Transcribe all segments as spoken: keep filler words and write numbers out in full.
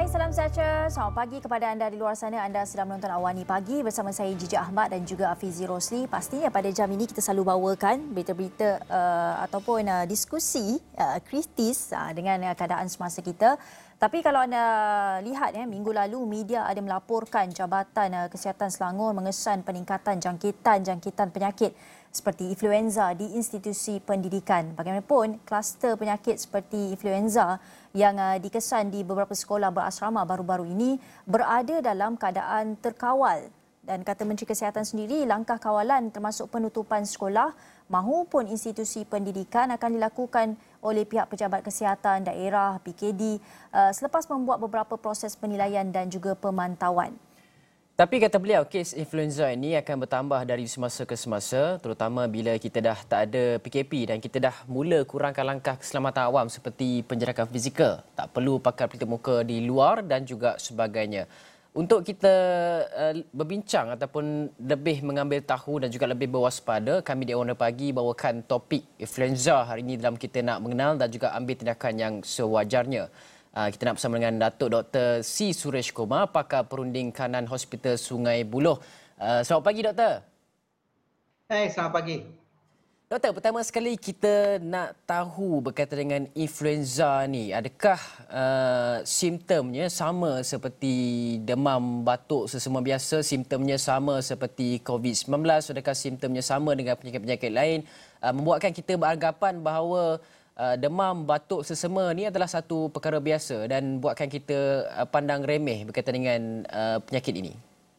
salam sejahtera. Selamat pagi kepada anda di luar sana. Anda sedang menonton Awani Pagi bersama saya Jijik Ahmad dan juga Afizi Rosli. Pastinya pada jam ini kita selalu bawakan berita-berita uh, ataupun uh, diskusi uh, kritis uh, dengan uh, keadaan semasa kita. Tapi kalau anda lihat ya, minggu lalu media ada melaporkan Jabatan uh, Kesihatan Selangor mengesan peningkatan jangkitan-jangkitan penyakit seperti influenza di institusi pendidikan. Bagaimanapun, kluster penyakit seperti influenza yang uh, dikesan di beberapa sekolah berasrama baru-baru ini berada dalam keadaan terkawal. Dan kata Menteri Kesihatan sendiri, langkah kawalan termasuk penutupan sekolah mahupun institusi pendidikan akan dilakukan oleh pihak pejabat kesihatan daerah P K D uh, selepas membuat beberapa proses penilaian dan juga pemantauan. Tapi kata beliau, kes influenza ini akan bertambah dari semasa ke semasa, terutama bila kita dah tak ada P K P dan kita dah mula kurangkan langkah keselamatan awam seperti penjarakan fizikal. Tak perlu pakai pelitup muka di luar dan juga sebagainya. Untuk kita uh, berbincang ataupun lebih mengambil tahu dan juga lebih berwaspada, kami di Awani Pagi bawakan topik influenza hari ini dalam kita nak mengenal dan juga ambil tindakan yang sewajarnya. Uh, kita nak bersama dengan Datuk Doktor C. Suresh Kumar, pakar perunding kanan Hospital Sungai Buloh. Uh, selamat pagi, Doktor. Hai, selamat pagi. Doktor, pertama sekali kita nak tahu berkaitan dengan influenza ni. Adakah uh, simptomnya sama seperti demam, batuk, sesama biasa? Simptomnya sama seperti COVID sembilan belas? Adakah simptomnya sama dengan penyakit-penyakit lain? Uh, membuatkan kita beranggapan bahawa Uh, demam, batuk, sesama ni adalah satu perkara biasa dan buatkan kita uh, pandang remeh berkaitan dengan uh, penyakit ini.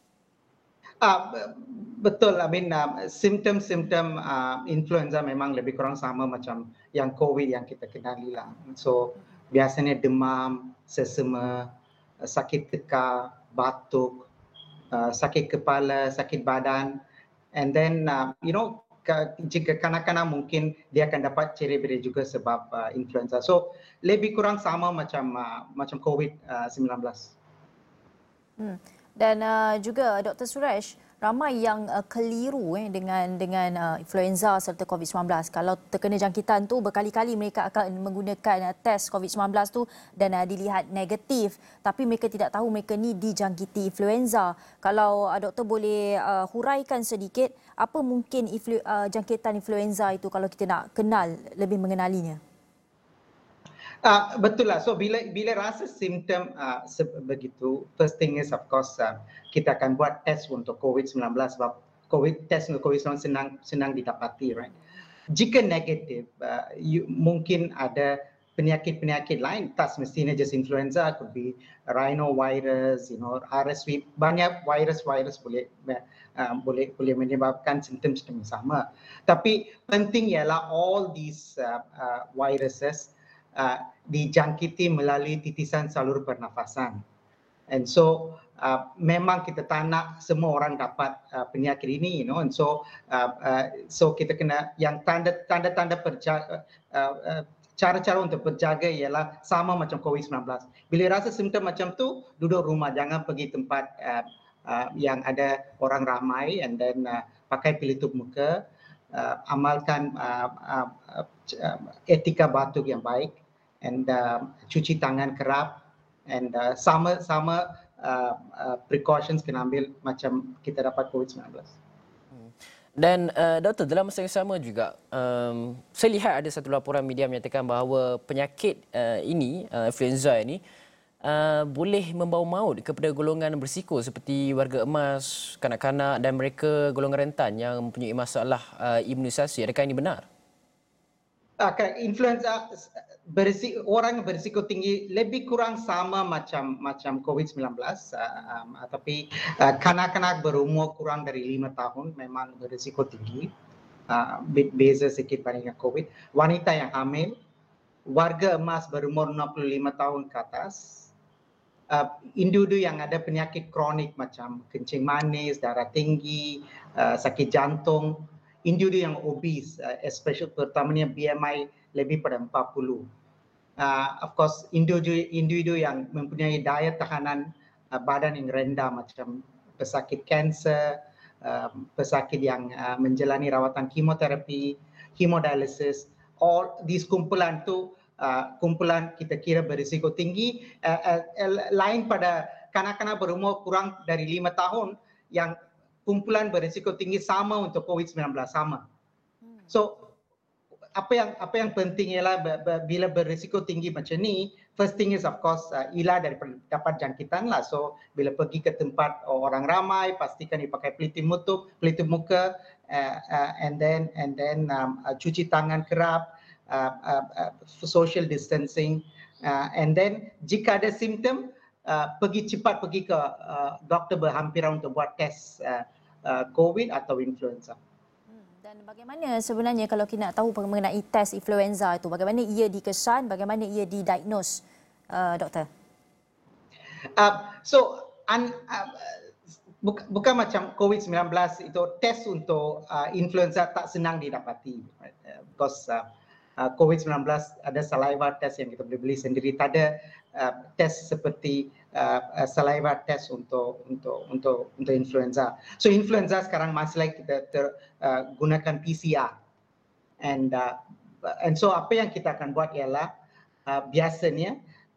Uh, betul, I mean uh, simptom-simptom uh, influenza memang lebih kurang sama macam yang COVID yang kita kenali lah. So biasanya demam, sesama, sakit tekak, batuk, uh, sakit kepala, sakit badan, and then uh, you know jika kanak-kanak mungkin dia akan dapat ciri-ciri juga sebab uh, influenza. So lebih kurang sama macam uh, macam COVID sembilan belas. Hmm. Dan uh, juga Doktor Suresh, ramai yang uh, keliru eh, dengan dengan uh, influenza serta COVID sembilan belas. Kalau terkena jangkitan tu berkali-kali mereka akan menggunakan uh, test COVID sembilan belas tu dan uh, dilihat negatif, tapi mereka tidak tahu mereka ni dijangkiti influenza. Kalau uh, doktor boleh uh, huraikan sedikit apa mungkin influ, uh, jangkitan influenza itu kalau kita nak kenal lebih mengenalinya. Uh, betul lah. So bila bila rasa simptom uh, begitu, first thing is of course uh, kita akan buat test untuk COVID sembilan belas sebab COVID test untuk COVID sembilan belas senang senang didapati, right? Jika negatif, uh, you, mungkin ada penyakit-penyakit lain, tak semestinya just influenza, could be rhinovirus, you know, R S V, banyak virus-virus boleh uh, boleh boleh menyebabkan simptom-simptom sama. Tapi penting ialah all these uh, uh, viruses Uh, dijangkiti melalui titisan salur pernafasan. And so uh, memang kita tak nak semua orang dapat uh, penyakit ini, you know. And so uh, uh, so kita kena yang tanda tanda-tanda perjaga, uh, uh, cara-cara untuk berjaga ialah sama macam COVID sembilan belas. Bila rasa simptom macam tu, duduk rumah, jangan pergi tempat uh, uh, yang ada orang ramai, and then uh, pakai pelitup muka, uh, amalkan uh, uh, uh, etika batuk yang baik, and uh, cuci tangan kerap, and uh, sama sama uh, uh, precautions kena ambil macam kita dapat COVID sembilan belas. Dan uh, doktor, dalam masa yang sama juga um, saya lihat ada satu laporan media menyatakan bahawa penyakit uh, ini, uh, influenza ini uh, boleh membawa maut kepada golongan berisiko seperti warga emas, kanak-kanak dan mereka golongan rentan yang mempunyai masalah uh, imunisasi. Adakah ini benar? Uh, influenza berisiko, orang berisiko tinggi lebih kurang sama macam macam COVID sembilan belas, uh, um, tapi uh, kanak-kanak berumur kurang dari lima tahun memang berisiko tinggi, uh, beza sedikit bandingkan COVID. Wanita yang hamil, warga emas berumur enam puluh lima tahun ke atas, uh, individu yang ada penyakit kronik macam kencing manis, darah tinggi, uh, sakit jantung, individu yang obese, uh, especially terutamanya B M I lebih pada empat puluh. Uh, of course, individu, individu yang mempunyai daya tahanan uh, badan yang rendah macam pesakit kanser, uh, pesakit yang uh, menjalani rawatan kemoterapi, hemodialisis, all these kumpulan tu uh, kumpulan kita kira berisiko tinggi, uh, uh, uh, lain pada kanak-kanak berumur kurang dari lima tahun yang kumpulan berisiko tinggi sama untuk COVID sembilan belas sama. So apa yang apa yang penting ialah bila berisiko tinggi macam ni, first thing is of course uh, ialah daripada dapat jangkitan lah. So bila pergi ke tempat orang ramai, pastikan dipakai pelitup muka, pelitup muka, uh, uh, and then and then um, uh, cuci tangan kerap, uh, uh, uh, social distancing, uh, and then jika ada simptom, uh, pergi cepat pergi ke uh, doktor berhampiran untuk buat test uh, uh, COVID atau influenza. Dan bagaimana sebenarnya kalau kita nak tahu mengenai tes influenza itu, bagaimana ia dikesan, bagaimana ia didiagnose, uh, doktor? Uh, so, un, uh, bukan, bukan macam COVID sembilan belas itu tes untuk uh, influenza tak senang didapati. Right? Uh, because uh, uh, COVID sembilan belas ada saliva test yang kita boleh beli sendiri, tak ada uh, tes seperti uh, uh, saliva test untuk untuk untuk untuk influenza. So influenza sekarang masih lagi kita ter, uh, gunakan P C R. And uh, and so apa yang kita akan buat ialah uh, biasanya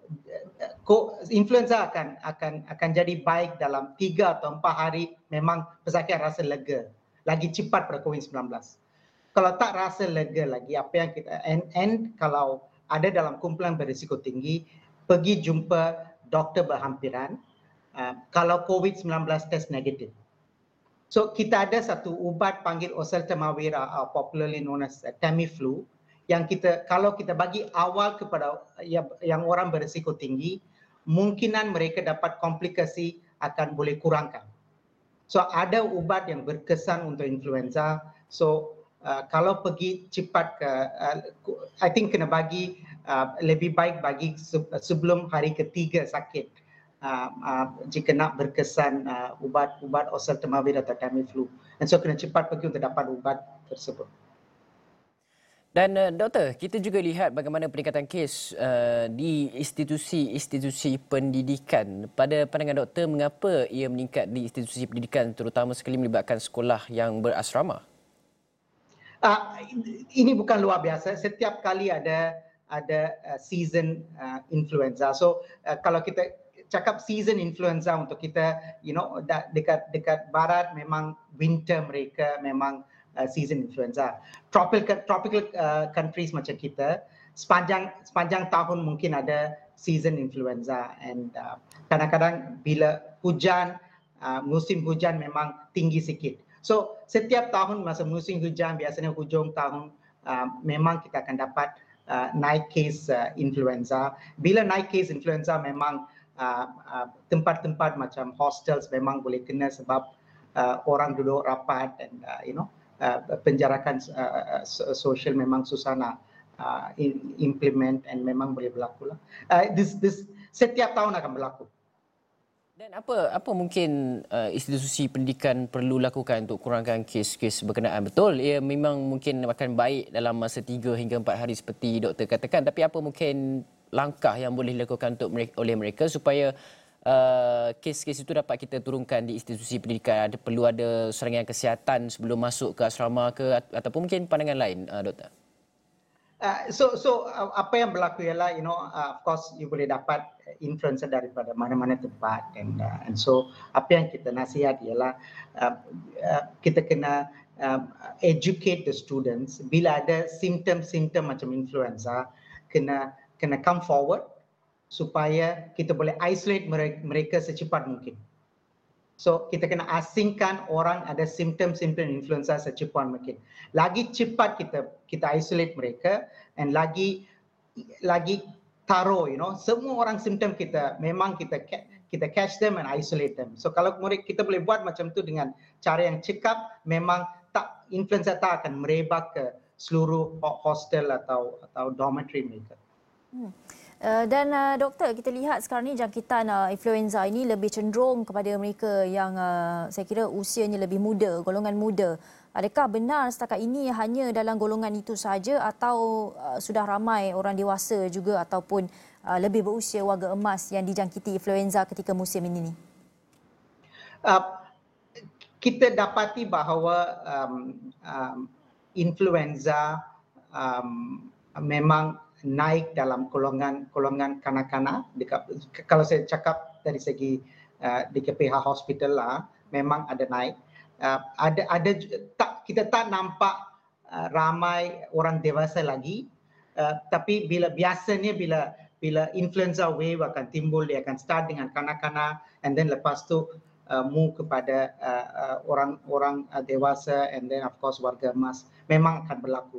uh, influenza akan akan akan jadi baik dalam tiga atau empat hari, memang pesakit rasa lega, lagi cepat pada COVID sembilan belas. Kalau tak rasa lega lagi, apa yang kita and, and kalau ada dalam kumpulan berisiko tinggi, pergi jumpa doktor berhampiran uh, kalau COVID sembilan belas test negatif. So kita ada satu ubat panggil oseltamivir, uh, popularly known as uh, Tamiflu, yang kita kalau kita bagi awal kepada yang, yang orang berisiko tinggi, mungkinan mereka dapat komplikasi akan boleh kurangkan. So ada ubat yang berkesan untuk influenza. So uh, kalau pergi cepat ke, uh, I think kena bagi uh, lebih baik bagi sebelum hari ketiga sakit. Uh, uh, jika nak berkesan uh, ubat-ubat oseltamivir atau Tamiflu. Dan so kena cepat pergi untuk dapat ubat tersebut. Dan uh, doktor, kita juga lihat bagaimana peningkatan kes uh, di institusi-institusi pendidikan. Pada pandangan doktor, mengapa ia meningkat di institusi pendidikan terutama sekali melibatkan sekolah yang berasrama? Uh, ini bukan luar biasa. Setiap kali ada ada uh, season uh, influenza. So uh, kalau kita cakap season influenza untuk kita, you know, dekat dekat barat memang winter mereka memang uh, season influenza. Tropical tropical uh, countries macam kita sepanjang sepanjang tahun mungkin ada season influenza, and uh, kadang-kadang bila hujan, uh, musim hujan memang tinggi sikit. So setiap tahun masa musim hujan biasanya hujung tahun uh, memang kita akan dapat uh, naik kes uh, influenza. Bila naik kes influenza memang Uh, uh, tempat-tempat macam hostels memang boleh kena sebab uh, orang duduk rapat, dan uh, you know uh, penjarakan uh, sosial memang susah nak uh, implement, and memang boleh berlaku lah. Uh, this this setiap tahun akan berlaku. Dan apa apa mungkin uh, institusi pendidikan perlu lakukan untuk kurangkan kes-kes berkenaan? Betul, ia memang mungkin akan baik dalam masa tiga hingga empat hari seperti doktor katakan, tapi apa mungkin langkah yang boleh dilakukan untuk mereka, oleh mereka supaya uh, kes-kes itu dapat kita turunkan di institusi pendidikan? Ada perlu ada serangan kesihatan sebelum masuk ke asrama ke, ataupun mungkin pandangan lain, uh, doktor? Uh, so so uh, apa yang berlaku ialah, you know, uh, of course you boleh dapat influenza daripada mana-mana tempat, and uh, and so apa yang kita nasihat ialah uh, uh, kita kena uh, educate the students bila ada simptom-simptom macam influenza, kena kena come forward supaya kita boleh isolate mereka secepat mungkin. So kita kena asingkan orang ada simptom-simptom influenza secepat mungkin. Lagi cepat kita kita isolate mereka, and lagi lagi taruh, you know, semua orang simptom kita memang kita kita catch them and isolate them. So kalau mereka kita boleh buat macam tu dengan cara yang cekap, memang tak influenza tak akan merebak ke seluruh hostel atau atau dormitory mereka. Hmm. Uh, dan uh, doktor, kita lihat sekarang ni jangkitan uh, influenza ini lebih cenderung kepada mereka yang uh, saya kira usianya lebih muda, golongan muda. Adakah benar setakat ini hanya dalam golongan itu sahaja, atau uh, sudah ramai orang dewasa juga ataupun uh, lebih berusia warga emas yang dijangkiti influenza ketika musim ini? Uh, kita dapati bahawa um, um, influenza um, memang naik dalam golongan golongan kanak-kanak. Kalau saya cakap dari segi uh, D K P H hospital lah, memang ada naik. Uh, ada ada tak kita tak nampak uh, ramai orang dewasa lagi. Uh, tapi bila biasanya bila bila influenza wave akan timbul, dia akan start dengan kanak-kanak, and then lepas tu uh, move kepada uh, uh, orang-orang uh, dewasa, and then of course warga emas. Memang akan berlaku.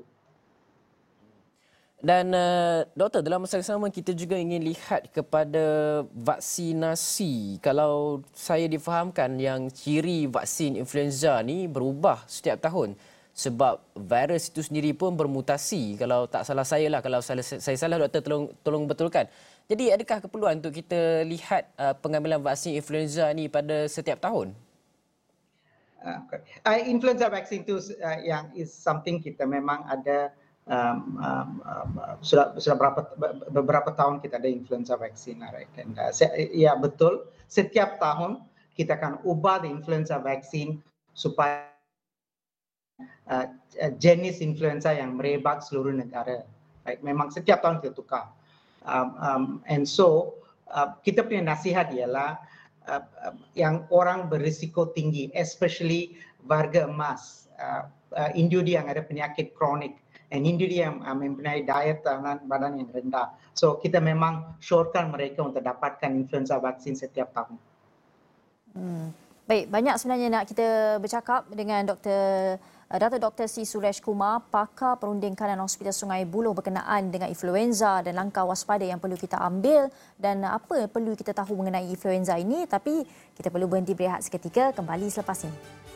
Dan uh, doktor, dalam masa yang sama kita juga ingin lihat kepada vaksinasi. Kalau saya difahamkan yang ciri vaksin influenza ni berubah setiap tahun sebab virus itu sendiri pun bermutasi. Kalau tak salah saya lah, kalau salah, saya salah doktor tolong tolong betulkan. Jadi adakah keperluan untuk kita lihat uh, pengambilan vaksin influenza ni pada setiap tahun? Uh, okay. uh, influenza vaksin itu uh, yang is something kita memang ada. Um, um, um, sudah sudah berapa beberapa tahun kita ada influenza vaksin, right? And uh, ya betul, setiap tahun kita akan ubah the influenza vaksin supaya uh, jenis influenza yang merebak seluruh negara, right? Memang setiap tahun kita tukar. Um, um, and so uh, kita punya nasihat ialah uh, uh, yang orang berisiko tinggi, especially warga emas, uh, uh, individu yang ada penyakit kronik, dan individu yang uh, mempunyai daya tahan badan yang rendah. So kita memang syorkan mereka untuk dapatkan influenza vaksin setiap tahun. Hmm. Baik, banyak sebenarnya nak kita bercakap dengan Doktor uh, Dato' Doktor Sri Suresh Kumar, pakar perunding kanan Hospital Sungai Buloh berkenaan dengan influenza dan langkah waspada yang perlu kita ambil dan uh, apa yang perlu kita tahu mengenai influenza ini. Tapi kita perlu berhenti berehat seketika, kembali selepas ini.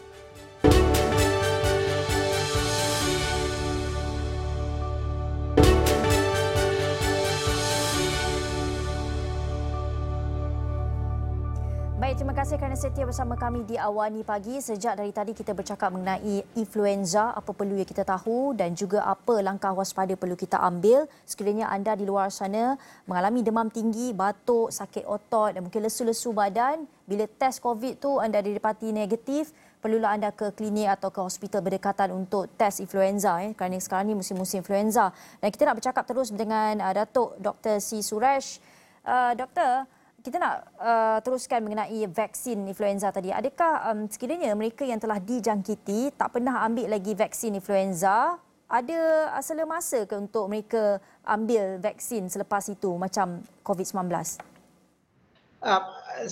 Baik, terima kasih kerana setia bersama kami di Awani Pagi. Sejak dari tadi kita bercakap mengenai influenza, apa perlu yang kita tahu dan juga apa langkah waspada perlu kita ambil. Sekiranya anda di luar sana mengalami demam tinggi, batuk, sakit otot dan mungkin lesu-lesu badan, bila test COVID tu anda didapati negatif, perlulah anda ke klinik atau ke hospital berdekatan untuk test influenza, eh, kerana sekarang ni musim-musim influenza. Dan kita nak bercakap terus dengan uh, Datuk Doktor Sri Suresh. Uh, doktor, kita nak uh, teruskan mengenai vaksin influenza tadi. Adakah um, sekiranya mereka yang telah dijangkiti tak pernah ambil lagi vaksin influenza, ada sela masa ke untuk mereka ambil vaksin selepas itu macam COVID sembilan belas? Uh,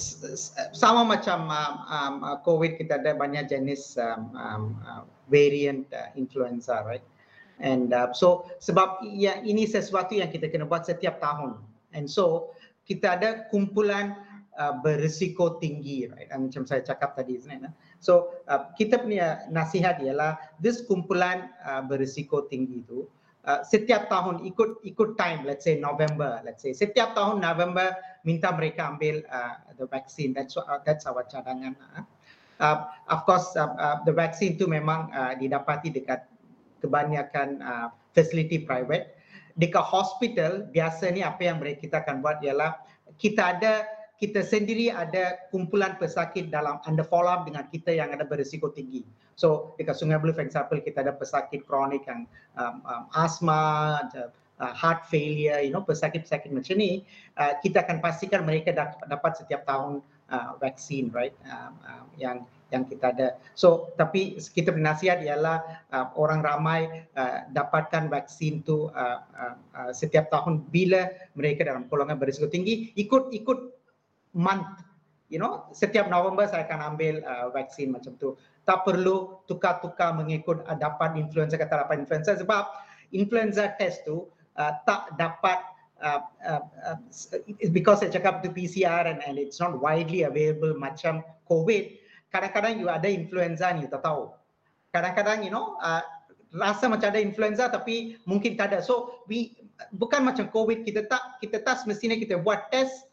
sama macam um, um, COVID, kita ada banyak jenis um, um, uh, variant uh, influenza, right? And uh, so sebab ya, ini sesuatu yang kita kena buat setiap tahun. And so kita ada kumpulan uh, berisiko tinggi, right? Macam saya cakap tadi, sebenarnya. So uh, kita punya nasihat ialah this kumpulan uh, berisiko tinggi itu uh, setiap tahun ikut ikut time, let's say November, let's say setiap tahun November minta mereka ambil uh, the vaccine. That's uh, that's our cadangan. Uh. Uh, of course, uh, uh, the vaccine itu memang uh, didapati dekat kebanyakan uh, facility private. Dekat hospital, biasanya apa yang mereka kita akan buat ialah kita ada, kita sendiri ada kumpulan pesakit dalam under follow up dengan kita yang ada berisiko tinggi. So dekat Sungai Buloh, for example, kita ada pesakit kronik yang um, um, asma, uh, heart failure, you know, pesakit-pesakit macam ni. Uh, kita akan pastikan mereka dapat setiap tahun uh, vaksin, right? Um, um, yang yang kita ada. So tapi kita bernasihat ialah uh, orang ramai uh, dapatkan vaksin tu uh, uh, uh, setiap tahun bila mereka dalam golongan berisiko tinggi, ikut ikut month, you know, setiap November saya akan ambil uh, vaksin macam tu. Tak perlu tukar-tukar mengikut uh, dapat influenza kata dapat influenza, sebab influenza test tu uh, tak dapat uh, uh, uh, because saya cakap tu P C R and, and it's not widely available macam COVID. Kadang-kadang you ada influenza ni, you tak tahu. Kadang-kadang, you know, uh, rasa macam ada influenza tapi mungkin tak ada. So, we, bukan macam COVID, kita tak kita tak semestinya kita buat test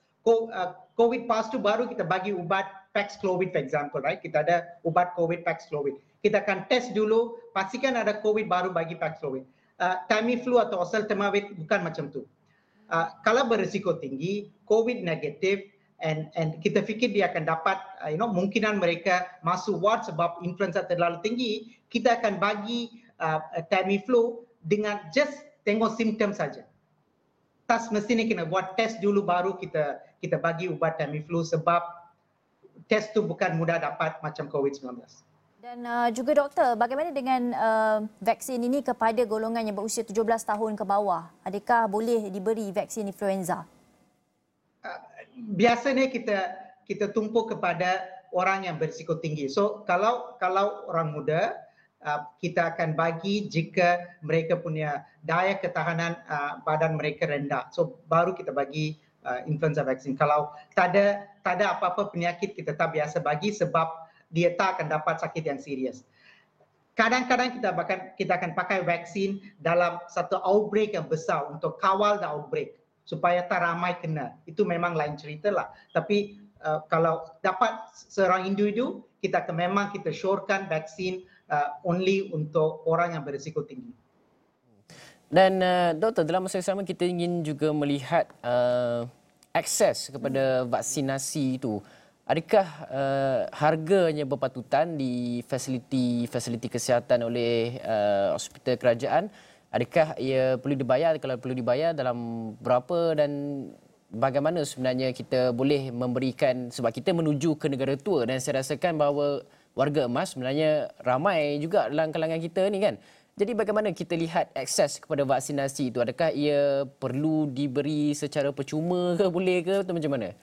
COVID pas tu baru kita bagi ubat Paxlovid, for example, right? Kita ada ubat COVID Paxlovid. Kita akan test dulu, pastikan ada COVID baru bagi Paxlovid. Uh, Tamiflu atau oseltamivir bukan macam tu. Uh, kalau berisiko tinggi, COVID negatif, and and kita fikir dia akan dapat uh, you know, mungkinan mereka masuk ward sebab influenza terlalu tinggi, kita akan bagi uh, Tamiflu dengan just tengok simptom saja. tak semestinya kena buat test dulu baru kita kita bagi ubat Tamiflu sebab test tu bukan mudah dapat macam COVID sembilan belas. Dan uh, juga doktor, bagaimana dengan uh, vaksin ini kepada golongan yang berusia tujuh belas tahun ke bawah? Adakah boleh diberi vaksin influenza? Uh, biasanya kita kita tumpu kepada orang yang berisiko tinggi. So kalau kalau orang muda uh, kita akan bagi jika mereka punya daya ketahanan uh, badan mereka rendah. So baru kita bagi uh, influenza vaksin. Kalau tak ada tak ada apa-apa penyakit kita tak biasa bagi sebab dia tak akan dapat sakit yang serius. Kadang-kadang kita akan kita akan pakai vaksin dalam satu outbreak yang besar untuk kawal the outbreak supaya tak ramai kena. Itu memang lain cerita lah. Tapi Uh, kalau dapat seorang individu, kita akan memang kita syorkan vaksin uh, only untuk orang yang berisiko tinggi. Dan uh, doktor, dalam masa yang sama kita ingin juga melihat uh, akses kepada vaksinasi itu. Adakah uh, harganya berpatutan di fasiliti-fasiliti kesihatan oleh uh, hospital kerajaan? Adakah ia perlu dibayar? Kalau perlu dibayar, dalam berapa dan bagaimana sebenarnya kita boleh memberikan, sebab kita menuju ke negara tua dan saya rasakan bahawa warga emas sebenarnya ramai juga dalam kalangan kita ni kan. Jadi bagaimana kita lihat akses kepada vaksinasi itu? Adakah ia perlu diberi secara percuma ke, boleh ke atau macam mana?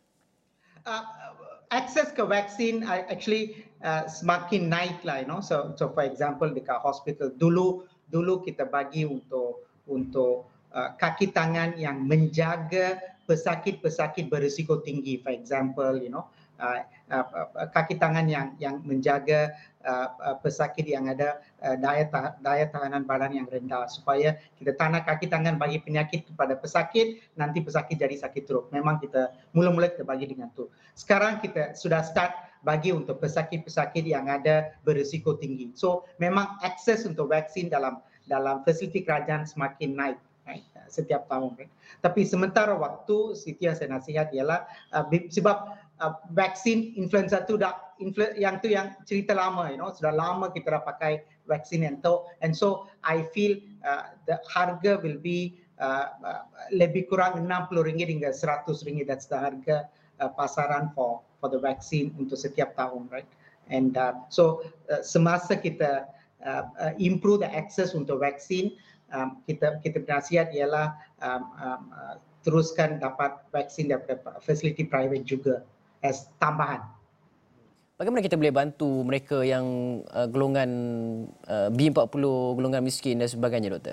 Uh, akses ke vaksin actually uh, semakin naik lah, you know. So, so for example dekat hospital dulu dulu kita bagi untuk untuk uh, kaki tangan yang menjaga pesakit-pesakit berisiko tinggi, for example, you know, uh, uh, uh, kaki tangan yang yang menjaga uh, uh, pesakit yang ada uh, daya tah- daya tahanan badan yang rendah supaya kita tanah kaki tangan bagi penyakit kepada pesakit, nanti pesakit jadi sakit teruk. Memang kita mula-mula kita bagi dengan tu. Sekarang kita sudah start bagi untuk pesakit-pesakit yang ada berisiko tinggi. So memang akses untuk vaksin dalam dalam fasiliti kerajaan semakin naik. Right, setiap tahun. Right? Tapi sementara waktu, itu yang saya nasihat ialah uh, sebab uh, vaksin influenza tu dah influ, yang tu yang cerita lama, you know, sudah lama kita dah pakai vaksin yang tu, and so I feel uh, the harga will be uh, uh, lebih kurang enam puluh ringgit hingga seratus ringgit. That's the harga uh, pasaran for for the vaccine untuk setiap tahun, right? And uh, so uh, semasa kita uh, uh, improve the access untuk vaksin, Um, kita kita bernasihat ialah um, um, uh, teruskan dapat vaksin daripada fasiliti private juga as tambahan. Bagaimana kita boleh bantu mereka yang uh, golongan uh, B empat puluh, golongan miskin dan sebagainya, doktor?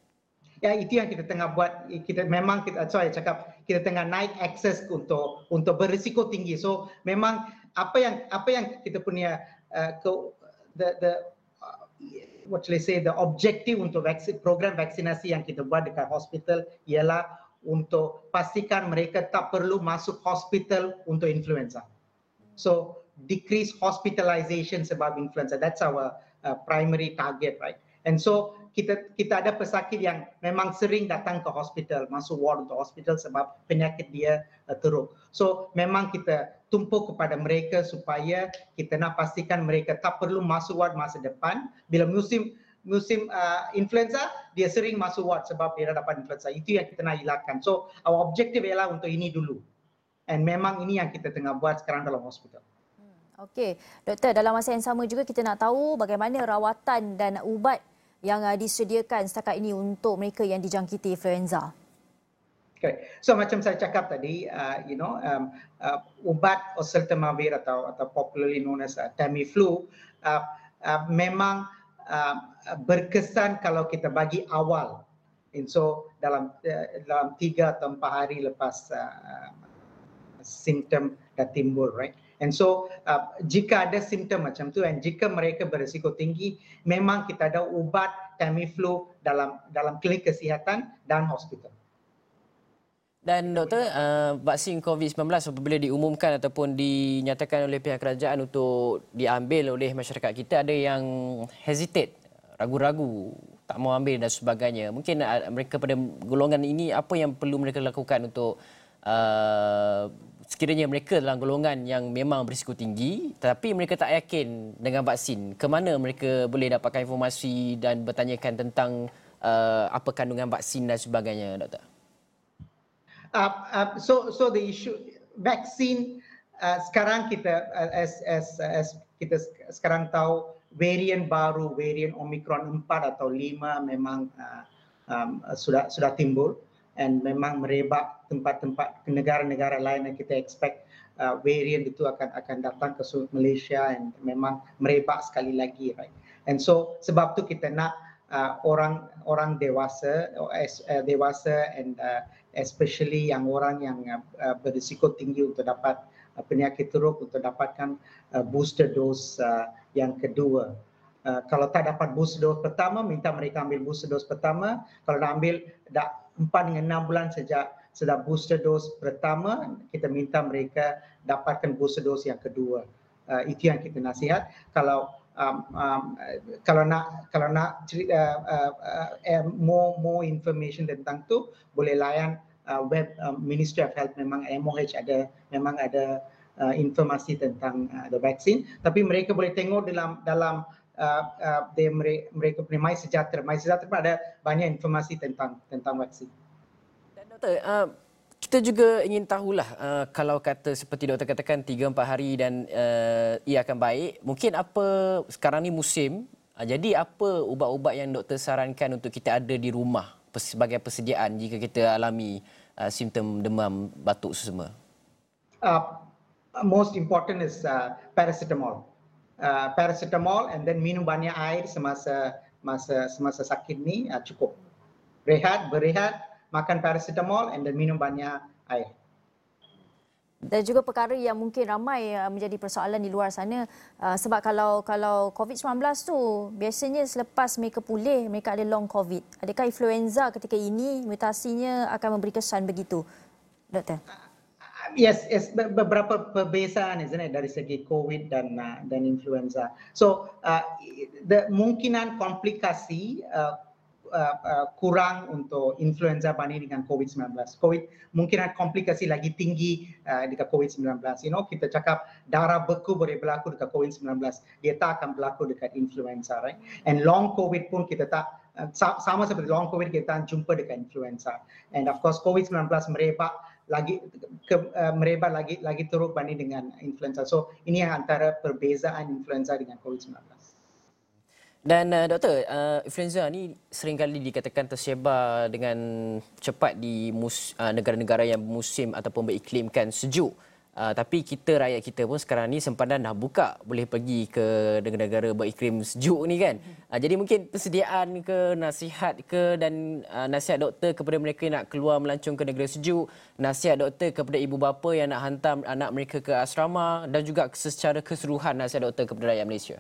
Ya, itu yang kita tengah buat. Kita memang kita sorry cakap kita tengah naik akses untuk untuk berisiko tinggi. So memang apa yang apa yang kita punya uh, ke, the the uh, what shall I say, the objective untuk vaksin, program vaksinasi yang kita buat dekat hospital ialah untuk pastikan mereka tak perlu masuk hospital untuk influenza. So decrease hospitalization sebab influenza. That's our uh, primary target, right? And so kita kita ada pesakit yang memang sering datang ke hospital, masuk ward untuk hospital sebab penyakit dia uh, teruk. So memang kita tumpu kepada mereka supaya kita nak pastikan mereka tak perlu masuk ward masa depan. Bila musim musim uh, influenza, dia sering masuk ward sebab dia dah dapat influenza. Itu yang kita nak elakkan. So our objective ialah untuk ini dulu. And memang ini yang kita tengah buat sekarang dalam hospital. Okey, doktor, dalam masa yang sama juga kita nak tahu bagaimana rawatan dan ubat yang uh, disediakan setakat ini untuk mereka yang dijangkiti influenza. Okay. So macam saya cakap tadi, uh, you know, um, uh, ubat oseltamivir atau atau popularly known as uh, Tamiflu uh, uh, memang uh, berkesan kalau kita bagi awal. And so dalam uh, dalam tiga atau empat hari lepas uh, simptom dah timbul, right? And so uh, jika ada simptom macam tu, and jika mereka berisiko tinggi, memang kita ada ubat Tamiflu dalam dalam klinik kesihatan dan hospital. Dan doktor, uh, vaksin COVID sembilan belas apabila diumumkan ataupun dinyatakan oleh pihak kerajaan untuk diambil oleh masyarakat kita, ada yang hesitate, ragu-ragu, tak mau ambil dan sebagainya. Mungkin uh, mereka pada golongan ini, apa yang perlu mereka lakukan untuk uh, sekiranya mereka dalam golongan yang memang berisiko tinggi tetapi mereka tak yakin dengan vaksin, ke mana mereka boleh dapatkan informasi dan bertanyakan tentang uh, apa kandungan vaksin dan sebagainya, doktor? Uh, uh, so so the issue vaksin uh, sekarang kita uh, as as as kita sekarang tahu varian baru, varian Omicron empat atau lima memang uh, um, sudah sudah timbul and memang merebak tempat-tempat ke negara-negara lain yang kita expect uh, varian itu akan akan datang ke Malaysia and memang merebak sekali lagi, right? And so sebab tu kita nak uh, orang orang dewasa uh, dewasa and uh, especially yang orang yang uh, berisiko tinggi untuk dapat uh, penyakit teruk untuk dapatkan uh, booster dose uh, yang kedua. Uh, kalau tak dapat booster dose pertama, minta mereka ambil booster dose pertama. Kalau nak ambil dah empat hingga enam bulan sejak sudah booster dose pertama, kita minta mereka dapatkan booster dose yang kedua. Uh, itu yang kita nasihat. Kalau Um, um, kalau nak kalau nak cerita uh, uh, uh, more more information tentang tu boleh layan uh, web uh, Ministry of Health. Memang M O H ada memang ada uh, informasi tentang uh, the vaccine, tapi mereka boleh tengok dalam dalam uh, uh, they, mereka punya My Sejahtera. My Sejahtera ada banyak informasi tentang tentang vaksin. Dan doktor, uh, kita juga ingin tahulah uh, kalau kata seperti doktor katakan tiga empat hari dan uh, ia akan baik, mungkin apa sekarang ni musim, uh, jadi apa ubat-ubat yang doktor sarankan untuk kita ada di rumah sebagai persediaan jika kita alami uh, simptom demam, batuk sesama? Uh, most important is uh, paracetamol. Uh, paracetamol and then minum banyak air semasa masa semasa sakit ni uh, cukup. Rehat, berehat, makan paracetamol and then minum banyak air. Dan juga perkara yang mungkin ramai menjadi persoalan di luar sana, sebab kalau kalau COVID sembilan belas tu biasanya selepas mereka pulih mereka ada long COVID. Adakah influenza ketika ini mutasinya akan memberi kesan begitu, doktor? Yes, yes, beberapa perbezaan, isn't it, dari segi COVID dan uh, dan influenza. So uh, the mungkinan komplikasi uh, Uh, uh, kurang untuk influenza banding dengan COVID sembilan belas. COVID mungkin ada komplikasi lagi tinggi uh, dekat COVID sembilan belas. You know, kita cakap darah beku boleh berlaku dekat COVID sembilan belas. Dia tak akan berlaku dekat influenza, right? And long COVID pun kita tak uh, sama seperti long COVID kita tak jumpa dekat influenza. And of course COVID sembilan belas merebak lagi ke, uh, merebak lagi lagi teruk banding dengan influenza. So ini yang antara perbezaan influenza dengan COVID sembilan belas. Dan uh, doktor, uh, influenza ni seringkali dikatakan tersebar dengan cepat di mus, uh, negara-negara yang musim ataupun beriklimkan sejuk. Uh, tapi kita, rakyat kita pun sekarang ni sempadan dah buka, boleh pergi ke negara-negara beriklim sejuk ni kan. Uh, jadi mungkin persediaan ke, nasihat ke dan uh, nasihat doktor kepada mereka yang nak keluar melancong ke negara sejuk, nasihat doktor kepada ibu bapa yang nak hantar anak mereka ke asrama dan juga secara keseluruhan nasihat doktor kepada rakyat Malaysia.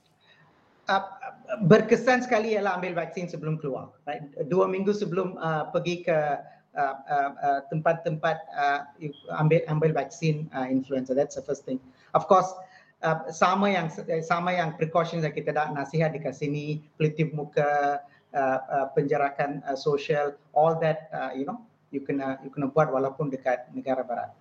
Uh, berkesan sekali ialah ambil vaksin sebelum keluar. Right? Dua minggu sebelum uh, pergi ke uh, uh, uh, tempat-tempat uh, ambil ambil vaksin uh, influenza. That's the first thing. Of course, uh, sama yang sama yang precautions yang kita dah nasihat dekat sini, pelitup muka, uh, uh, penjarakan uh, sosial, all that uh, you know you kena you kena buat walaupun dekat negara barat.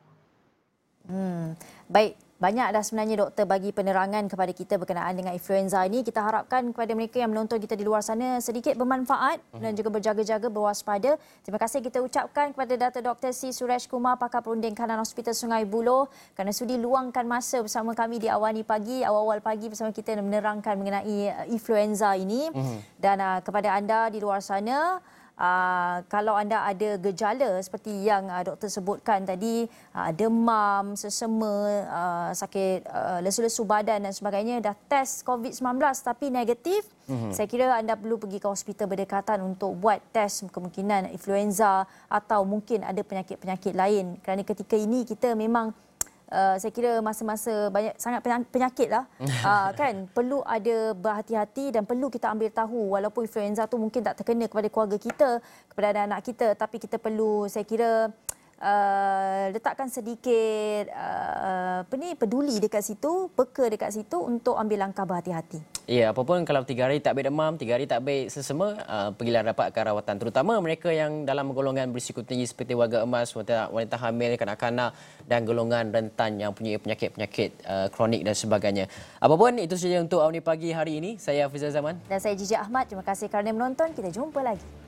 Hmm, baik. Banyak dah sebenarnya doktor bagi penerangan kepada kita berkenaan dengan influenza ini. Kita harapkan kepada mereka yang menonton kita di luar sana sedikit bermanfaat dan juga berjaga-jaga, berwaspada. Terima kasih kita ucapkan kepada Dato' Doktor C. Suresh Kumar, pakar perunding kanan Hospital Sungai Buloh kerana sudi luangkan masa bersama kami di Awani Pagi, awal-awal pagi bersama kita dan menerangkan mengenai influenza ini. Dan uh, kepada anda di luar sana, Uh, kalau anda ada gejala seperti yang uh, doktor sebutkan tadi, uh, demam, sesama, uh, sakit uh, lesu-lesu badan dan sebagainya, dah test COVID sembilan belas tapi negatif, mm-hmm. saya kira anda perlu pergi ke hospital berdekatan untuk buat test kemungkinan influenza atau mungkin ada penyakit-penyakit lain. Kerana ketika ini kita memang Uh, saya kira masa-masa banyak sangat penyakit lah, uh, kan, perlu ada berhati-hati dan perlu kita ambil tahu walaupun influenza tu mungkin tak terkena kepada keluarga kita, kepada anak-anak kita, tapi kita perlu, saya kira, uh, letakkan sedikit uh, apa ni, peduli dekat situ, peka dekat situ untuk ambil langkah berhati-hati. Ya, apapun kalau tiga hari tak baik demam, tiga hari tak baik sesama, uh, pergilah dapatkan rawatan. Terutama mereka yang dalam golongan berisiko tinggi seperti warga emas, wanita, wanita hamil, kanak-kanak dan golongan rentan yang punya penyakit-penyakit uh, kronik dan sebagainya. Apapun, itu saja untuk Awani Pagi hari ini. Saya Hafizah Zaman. Dan saya Jijak Ahmad. Terima kasih kerana menonton. Kita jumpa lagi.